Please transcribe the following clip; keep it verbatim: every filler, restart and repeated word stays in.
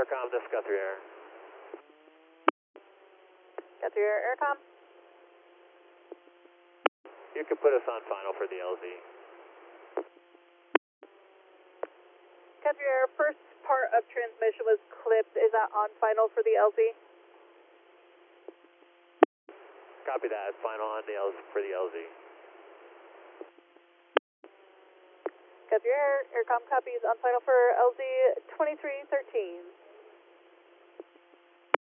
Aircom, this is Guthrie Air. Guthrie Air, Aircom. You can put us on final for the L Z. Guthrie Air, first part of transmission was clipped. Is that on final for the L Z? Copy that. Final on the L Z for the L Z. Guthrie Air, Aircom copies on final for L Z twenty-three thirteen.